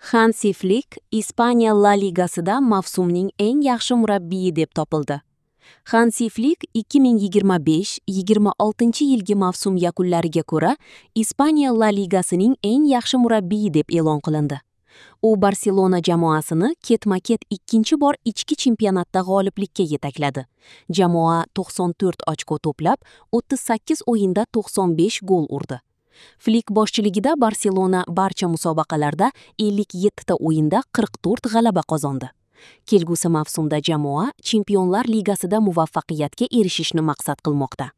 Hansi Flick Ispaniya La Ligasida mavsumning eng yaxshi murabbiyi deb topildi. Hansi Flick 2025-26-yilgi mavsum yakunlariga ko'ra Ispaniya La Ligasining eng yaxshi murabbiyi deb e'lon qilindi. U Barselona jamoasini ketma-ket ikkinchi bor ichki chempionatda g'oliblikka yetakladi. Jamoa 94 ochko to'plab, 38 o'yinda 95 gol urdi. Flick boshchiligida Barselona barcha musobaqalarda 57 ta o'yinda 44 g'alaba qozondi. Kelgusi mavsumda jamoa Chempionlar Ligasida muvaffaqiyatga erishishni maqsad qilmoqda.